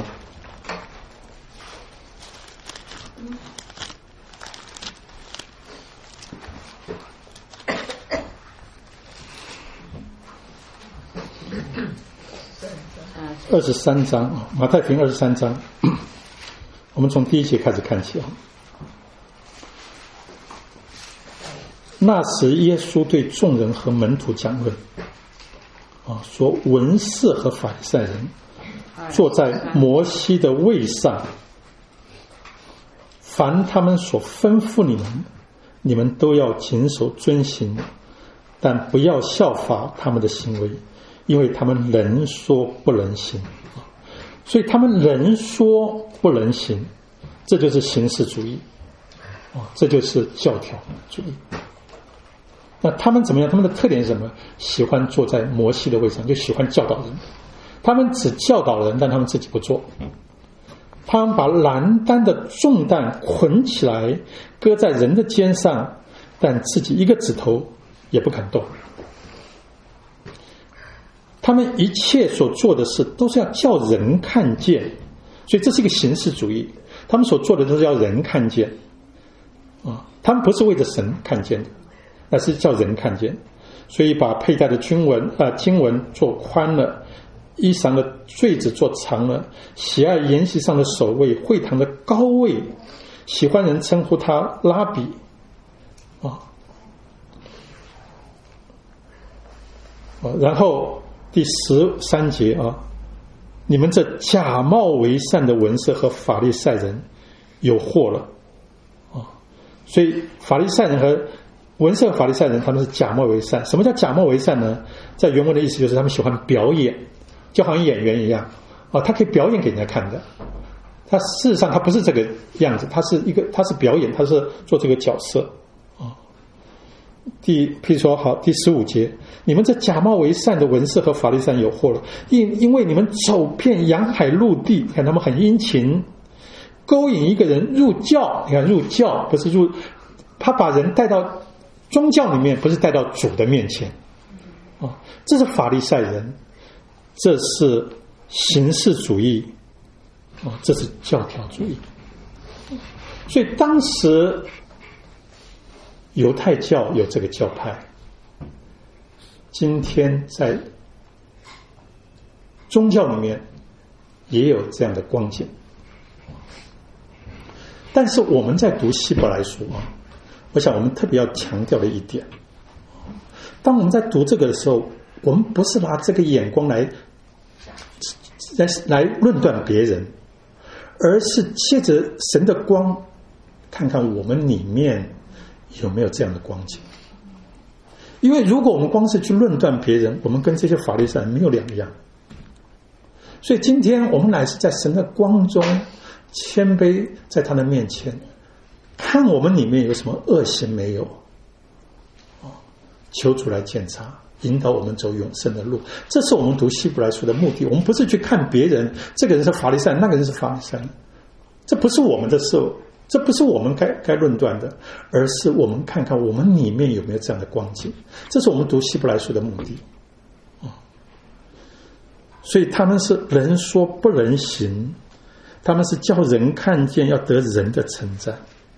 二十三章啊，马太福音二十三章，我们从第一节开始看起啊。那时，耶稣对众人和门徒讲论，啊，说文士和法利赛人坐在摩西的位上，凡他们所吩咐你们，你们都要谨守遵行，但不要效法他们的行为。因为他们能说不能行，所以他们能说不能行，这就是形式主义，这就是教条主义。那他们怎么样？他们的特点是什么？喜欢坐在摩西的位上，就喜欢教导人。他们只教导人，但他们自己不做。他们把难担的重担捆起来，搁在人的肩上，但自己一个指头也不肯动。他们一切所做的事都是要叫人看见，所以这是一个形式主义。他们所做的都是要人看见啊，他们不是为着神看见的，而是叫人看见。所以把佩戴的经文啊、呃、经文做宽了，衣裳的坠子做长了，喜爱筵席上的首位，会堂的高位，喜欢人称呼他拉比啊啊，然后。第十三节啊，你们这假冒为善的文士和法利赛人有祸了啊！所以法利赛人和文士和法利赛人他们是假冒为善。什么叫假冒为善呢？在原文的意思就是他们喜欢表演，就好像演员一样啊，他可以表演给人家看的。他事实上他不是这个样子，他是一个他是表演，他是做这个角色。第，譬如说，好，第十五节，你们这假冒为善的文士和法利赛人有祸了，因因为你们走遍洋海陆地，你看他们很殷勤，勾引一个人入教，你看入教不是入，他把人带到宗教里面，不是带到主的面前，啊，这是法利赛人，这是形式主义，啊，这是教条主义，所以当时。犹太教有这个教派，今天在宗教里面也有这样的光景。 但是我们在读希伯来书啊，我想我们特别要强调的一点，当我们在读这个的时候，我们不是拿这个眼光来来来论断别人，而是借着神的光，看看我们里面有没有这样的光景。因为如果我们光是去论断别人，我们跟这些法利赛人没有两样。所以今天我们乃是在神的光中谦卑，在他的面前看我们里面有什么恶行没有，求主来检查，引导我们走永生的路。这是我们读希伯来书的目的。我们不是去看别人，这个人是法利赛人，那个人是法利赛人，这不是我们的事，这不是我们该该论断的，而是我们看看我们里面有没有这样的光景。这是我们读希伯来书的目的。所以他们是人说不人行，他们是叫人看见，要得人的称赞。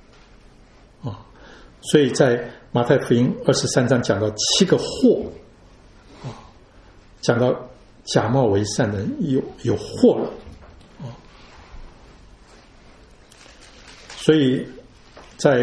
所以在马太福音二十三章讲到七个祸，讲到假冒为善的人有有祸了。所以在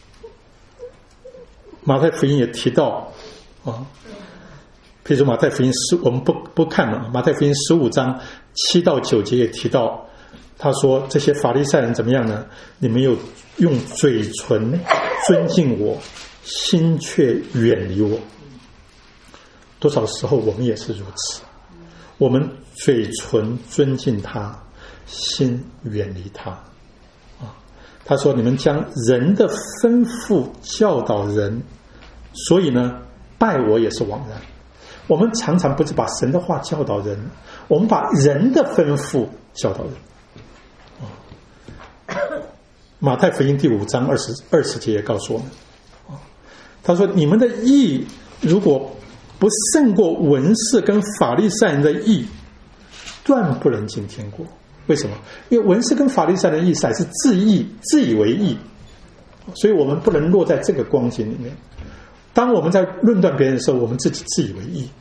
马太福音也提到啊，比如马太福音十，我们不不看了。马太福音十五章七到九节也提到，他说这些法利赛人怎么样呢？你们又用嘴唇尊敬我，心却远离我。多少时候我们也是如此，我们嘴唇尊敬他，心远离他。他说你们将人的吩咐教导人，所以呢拜我也是枉然。我们常常不是把神的话教导人，我们把人的吩咐教导人。马太福音第五章二十二十节也告诉我们，他说你们的义如果不胜过文士跟法利赛人的义，断不能进天国。为什么？因为文士跟法利赛人的义还是自义，自以为义，所以我们不能落在这个光景里面。当我们在论断别人的时候，我们自己自以为义。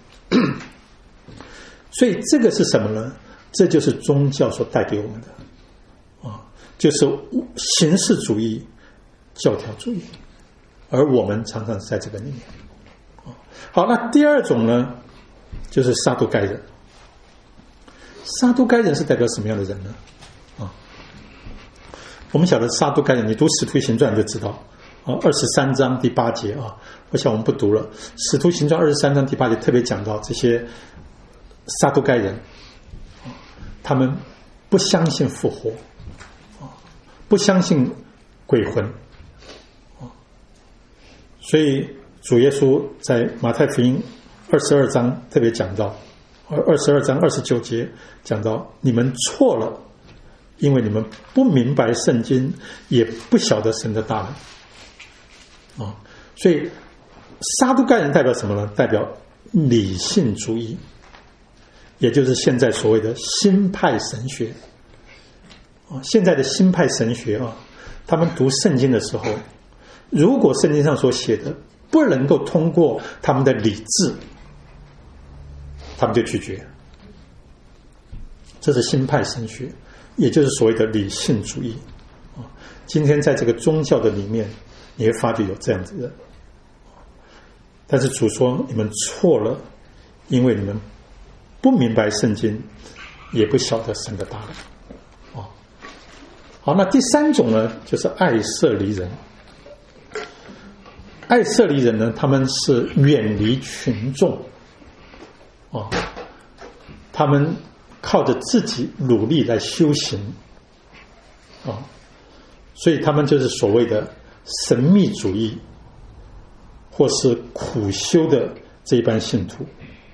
所以这个是什么呢？这就是宗教所带给我们的啊，就是形式主义、教条主义，而我们常常在这个里面。好，那第二种呢，就是撒都该人。撒都该人是代表什么样的人呢？啊，我们晓得撒都该人，你读《使徒行传》就知道啊，二十三章第八节啊，我想我们不读了。《使徒行传》二十三章第八节特别讲到这些撒都该人，他们不相信复活，不相信鬼魂，所以主耶稣在马太福音二十二章特别讲到。二十二章二十九节讲到，你们错了，因为你们不明白圣经，也不晓得神的大能。啊，所以撒都该人代表什么呢？代表理性主义，也就是现在所谓的新派神学。啊，现在的新派神学啊，他们读圣经的时候，如果圣经上所写的不能够通过他们的理智，他们就拒绝。这是新派神学，也就是所谓的理性主义。今天在这个宗教的里面，你会发觉有这样子的。但是主说你们错了，因为你们不明白圣经，也不晓得神的大能。好，那第三种呢，就是爱色离人。爱色离人呢，他们是远离群众。哦，他们靠着自己努力来修行，啊、哦，所以他们就是所谓的神秘主义，或是苦修的这一般信徒。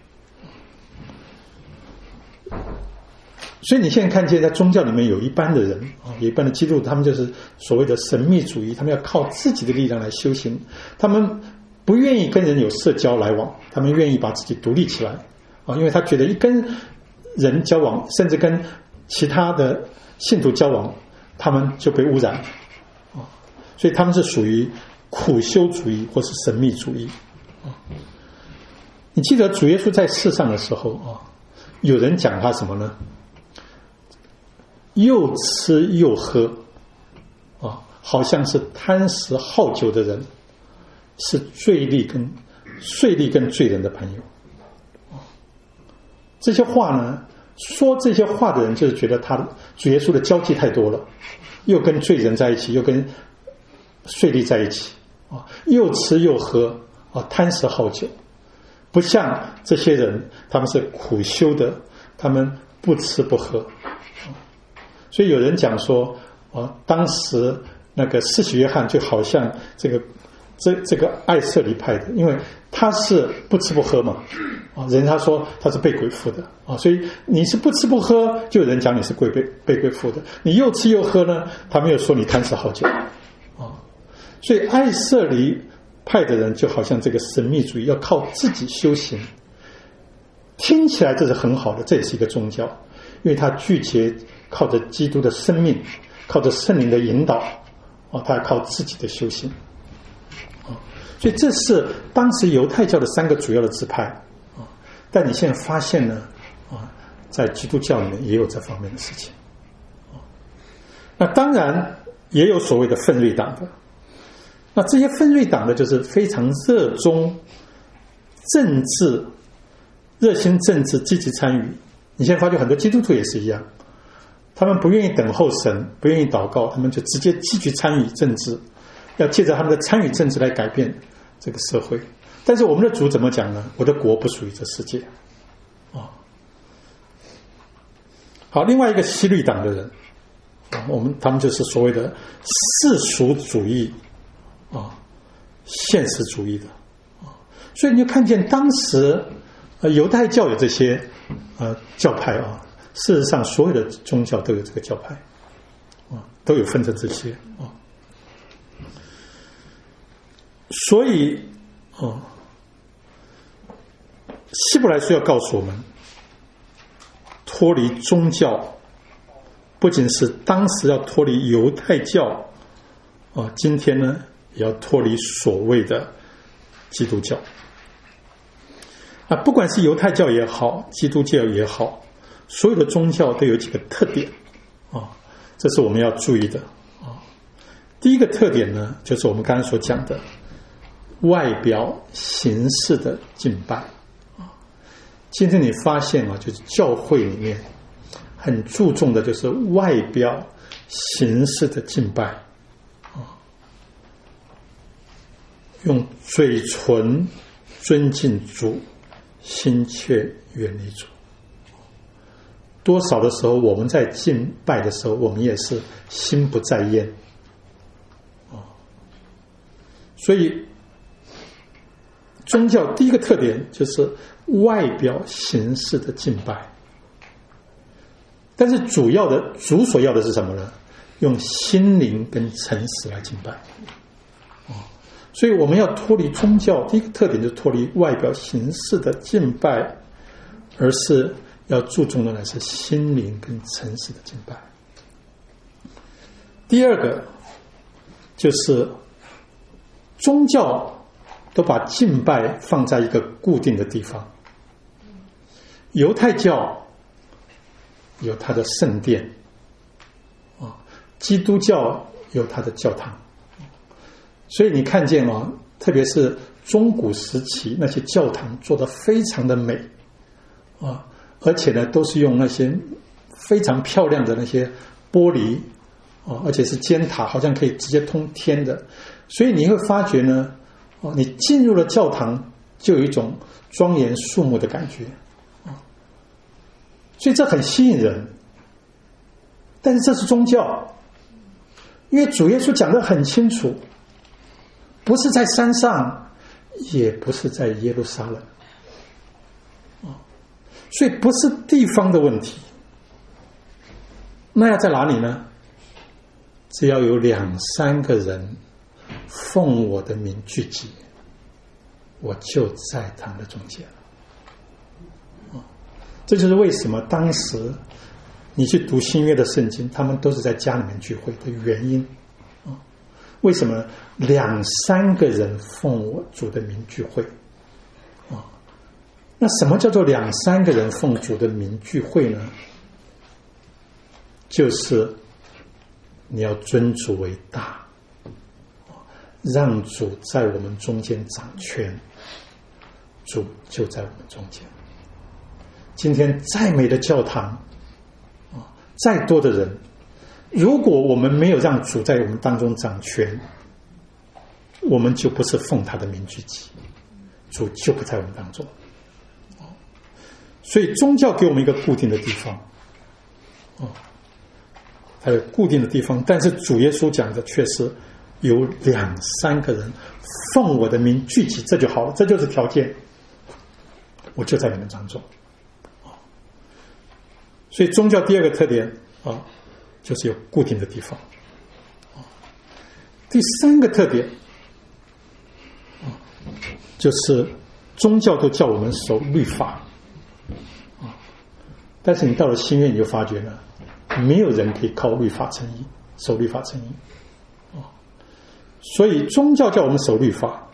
所以你现在看见在宗教里面有一般的人啊，有一般的基督徒，他们就是所谓的神秘主义，他们要靠自己的力量来修行，他们不愿意跟人有社交来往，他们愿意把自己独立起来。啊，因为他觉得一跟人交往，甚至跟其他的信徒交往，他们就被污染，啊，所以他们是属于苦修主义或是神秘主义。啊，你记得主耶稣在世上的时候啊，有人讲他什么呢？又吃又喝，啊， 好像是贪食好酒的人，是罪吏跟税吏跟罪人的朋友。这些话呢，说这些话的人就是觉得他主耶稣的交际太多了，又跟罪人在一起，又跟税吏在一起啊，又吃又喝啊，贪食好酒，不像这些人，他们是苦修的，他们不吃不喝。所以有人讲说啊，当时那个施洗约翰就好像这个这这个爱色里派的，因为他是不吃不喝嘛，啊，人他说他是被鬼附的啊，所以你是不吃不喝，就有人讲你是鬼被被鬼附的，你又吃又喝呢，他们又说你贪食好酒啊，所以爱色里派的人就好像这个神秘主义，要靠自己修行，听起来这是很好的，这也是一个宗教，因为他拒绝靠着基督的生命，靠着圣灵的引导啊，他靠自己的修行。所以这是当时犹太教的三个主要的支派啊，但你现在发现呢啊，在基督教里面也有这方面的事情啊。那当然也有所谓的奋锐党的，那这些奋锐党的就是非常热衷政治、热心政治、积极参与。你现在发觉很多基督徒也是一样，他们不愿意等候神，不愿意祷告，他们就直接积极参与政治，要借着他们的参与政治来改变这个社会。但是我们的主怎么讲呢？我的国不属于这世界啊。好，另外一个西律党的人啊，我们他们就是所谓的世俗主义啊，现实主义的啊。所以你就看见当时呃犹太教有这些呃教派啊，事实上所有的宗教都有这个教派啊，都有分成这些啊。所以哦，希伯来书要告诉我们，脱离宗教不仅是当时要脱离犹太教啊，今天呢也要脱离所谓的基督教啊。不管是犹太教也好，基督教也好，所有的宗教都有几个特点啊，这是我们要注意的啊。第一个特点呢，就是我们刚才所讲的外表形式的敬拜啊。今天你发现啊，就是教会里面很注重的就是外表形式的敬拜啊，用嘴唇尊敬主，心却远离主。多少的时候我们在敬拜的时候，我们也是心不在焉啊。所以宗教第一个特点就是外表形式的敬拜，但是主要的主所要的是什么呢？用心灵跟诚实来敬拜啊。所以我们要脱离宗教，第一个特点就是脱离外表形式的敬拜，而是要注重的呢是心灵跟诚实的敬拜。第二个就是宗教都把敬拜放在一个固定的地方。犹太教有它的圣殿啊，基督教有它的教堂。所以你看见啊，特别是中古时期那些教堂做得非常的美啊，而且呢都是用那些非常漂亮的那些玻璃啊，而且是尖塔，好像可以直接通天的。所以你会发觉呢，哦，你进入了教堂就有一种庄严肃穆的感觉啊，所以这很吸引人。但是这是宗教，因为主耶稣讲得很清楚，不是在山上，也不是在耶路撒冷啊，所以不是地方的问题。那要在哪里呢？只要有两三个人奉我的名聚集，我就在他们的中间了。这就是为什么当时你去读新约的圣经，他们都是在家里面聚会的原因。为什么两三个人奉我主的名聚会？那什么叫做两三个人奉主的名聚会呢？就是你要尊主为大让主在我们中间掌权，主就在我们中间。今天再美的教堂，再多的人，如果我们没有让主在我们当中掌权，我们就不是奉他的名聚集，主就不在我们当中。所以宗教给我们一个固定的地方，还有固定的地方，但是主耶稣讲的却是有两三个人奉我的名聚集，这就好了，这就是条件，我就在你们当中。所以宗教第二个特点啊，就是有固定的地方。第三个特点啊，就是宗教都叫我们守律法啊，但是你到了新约，你就发觉呢，没有人可以靠律法称义，守律法称义啊。所以宗教叫我们守律法，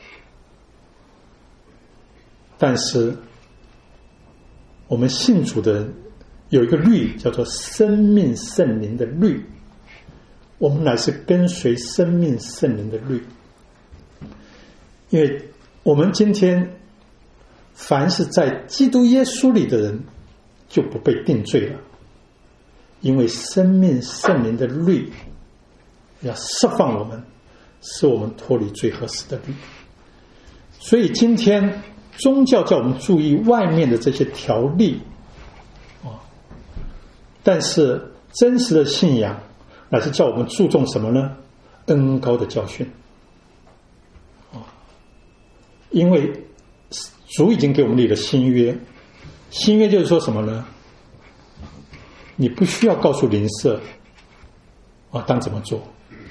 但是我们信主的人有一个律，叫做生命圣灵的律，我们乃是跟随生命圣灵的律。因为我们今天凡是在基督耶稣里的人就不被定罪了，因为生命圣灵的律要释放我们，使我们脱离罪和死的律。所以今天宗教叫我们注意外面的这些条例，但是真实的信仰乃是叫我们注重什么呢？恩膏的教训。因为主已经给我们立了新约，新约就是说什么呢？你不需要告诉邻舍啊当怎么做，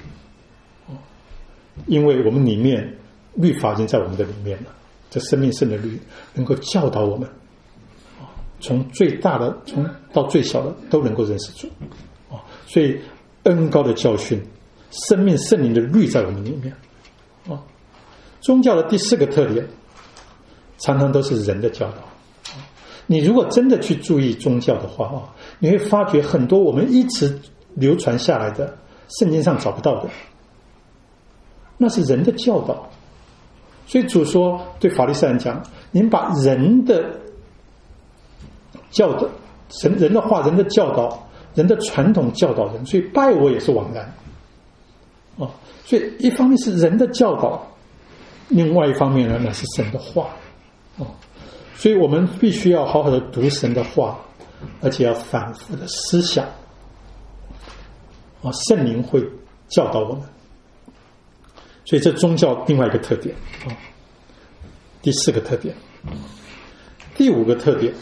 因为我们里面律法已经在我们的里面了，这生命圣的律能够教导我们，从最大的从到最小的都能够认识主，所以恩膏的教训，生命圣灵的律在我们里面。宗教的第四个特点常常都是人的教导。你如果真的去注意宗教的话，你会发觉很多我们一直流传下来的圣经上找不到的，那是人的教导。所以主说对法利赛人讲，你们把人的教导，人人的话，人的教导，人的传统教导人，所以拜我也是枉然。哦，所以一方面是人的教导，另外一方面呢，那是神的话。哦，所以我们必须要好好的读神的话，而且要反复的思想。啊，圣灵会教导我们。所以这宗教另外一个特点。啊，第四个特点。第五个特点，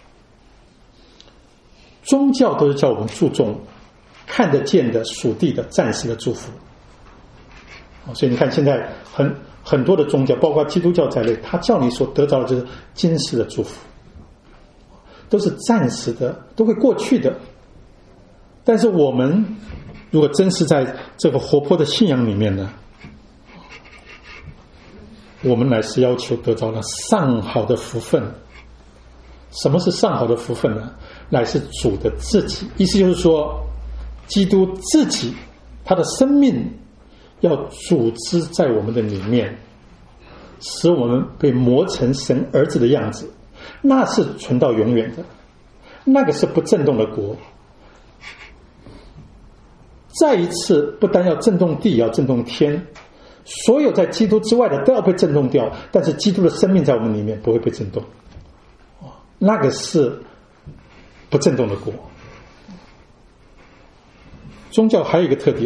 宗教都是叫我们注重看得见的属地的暂时的祝福。所以你看现在很很多的宗教，包括基督教在内，他叫你所得到的就是今世的祝福，都是暂时的，都会过去的。但是我们如果真是在这个活泼的信仰里面呢，我们乃是要求得到了上好的福分。什么是上好的福分呢？乃是主的自己，意思就是说基督自己他的生命要组织在我们的里面，使我们被磨成神儿子的样子，那是存到永远的，那个是不震动的国。再一次不单要震动地，也要震动天，所有在基督之外的都要被震动掉，但是基督的生命在我们里面不会被震动，那个是不震动的国。宗教还有一个特点，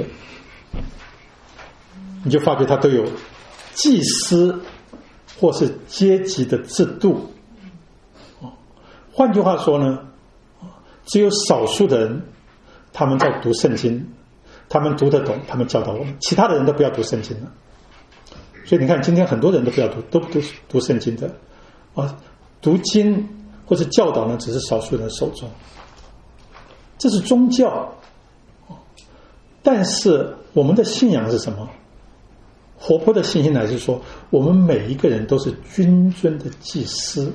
你就发觉它都有祭司或是阶级的制度。换句话说呢，只有少数的人他们在读圣经，他们读得懂，他们教导我们，其他的人都不要读圣经了。所以你看今天很多人都不要读，都不读读圣经的啊，读经或是教导呢，只是少数人手中。这是宗教。但是我们的信仰是什么？活泼的信心乃是说，我们每一个人都是君尊的祭司，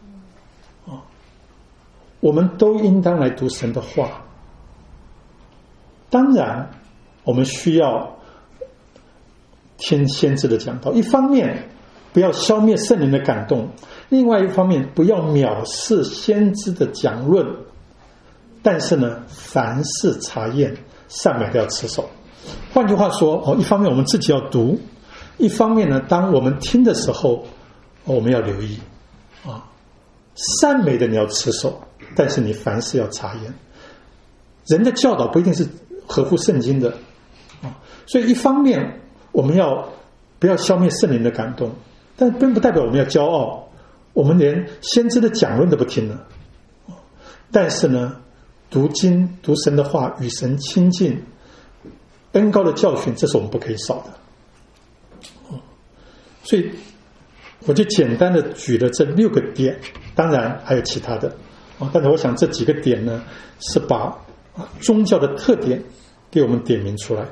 我们都应当来读神的话。当然我们需要听先知的讲道，一方面不要消灭圣灵的感动，另外一方面不要藐视先知的讲论，但是呢，凡事查验，善美都要持守。换句话说，哦，一方面我们自己要读，一方面呢，当我们听的时候，哦，我们要留意啊，善美的你要持守，但是你凡事要查验。人的教导不一定是合乎圣经的啊，所以一方面我们要不要消灭圣灵的感动，但并不代表我们要骄傲，我们连先知的讲论都不听了。但是呢，读经、读神的话，与神亲近，恩高的教训，这是我们不可以少的。所以我就简单的举了这六个点，当然还有其他的，但是我想这几个点呢，是把宗教的特点给我们点明出来。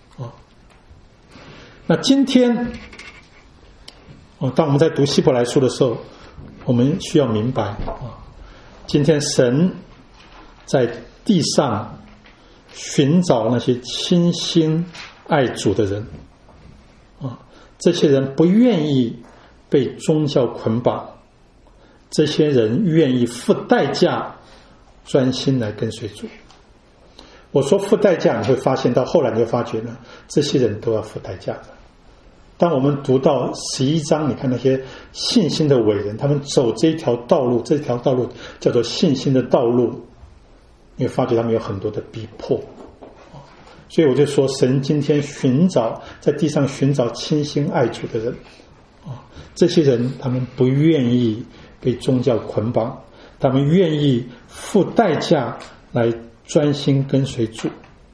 那今天当我们在读希伯来书的时候，我们需要明白，今天神在地上寻找那些倾心爱主的人，这些人不愿意被宗教捆绑，这些人愿意付代价专心来跟随主。我说付代价，你会发现到后来你会发觉呢，这些人都要付代价的。当我们读到十一章，你看那些信心的伟人，他们走这一条道路，这条道路叫做信心的道路，你会发觉他们有很多的逼迫。所以我就说，神今天寻找在地上寻找倾心爱主的人，这些人他们不愿意被宗教捆绑，他们愿意付代价来专心跟随主。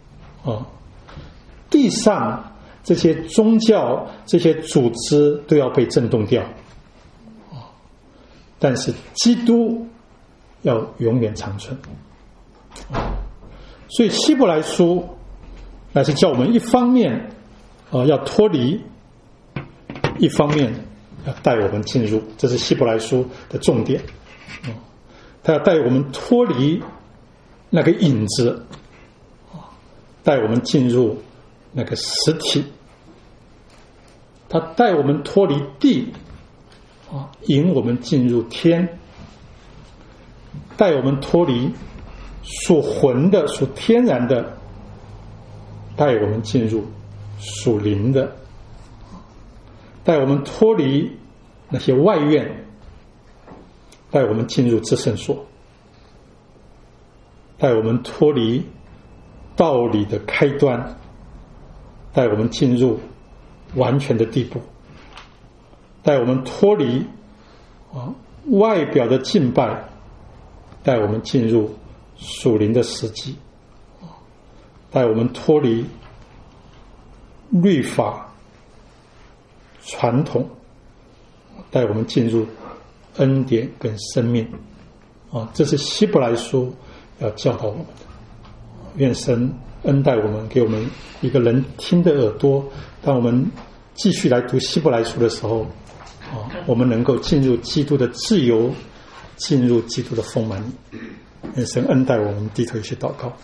地上这些宗教这些组织都要被震动掉，但是基督要永远长存。所以希伯来书乃是叫我们一方面要脱离，一方面要带我们进入，这是希伯来书的重点。他要带我们脱离那个影子，带我们进入那个实体。他带我们脱离地，引我们进入天，带我们脱离属魂的属天然的，带我们进入属灵的，带我们脱离那些外院，带我们进入至圣所，带我们脱离道理的开端，带我们进入完全的地步，带我们脱离啊外表的敬拜，带我们进入属灵的实际，带我们脱离律法传统，带我们进入恩典跟生命啊，这是希伯来书要教导我们的。愿神恩待我们，给我们一个能听的耳朵，当我们继续来读希伯来书的时候，我们能够进入基督的自由，进入基督的丰满里。愿神恩待我们，低头一起祷告。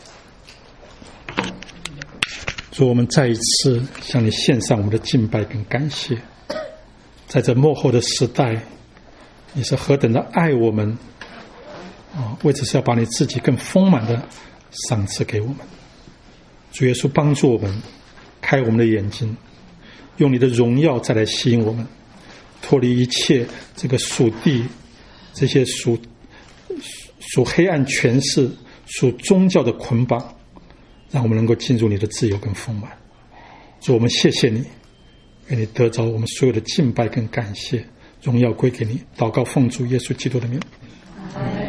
主，我们再一次向你献上我们的敬拜跟感谢。在这末后的时代，你是何等的爱我们，为此是要把你自己更丰满的赏赐给我们。主耶稣帮助我们，开我们的眼睛，用你的荣耀再来吸引我们，脱离一切这个属地这些属属黑暗权势属宗教的捆绑，让我们能够进入你的自由跟丰满。主，我们谢谢你，愿你得着我们所有的敬拜跟感谢，荣耀归给你。祷告奉主耶稣基督的名。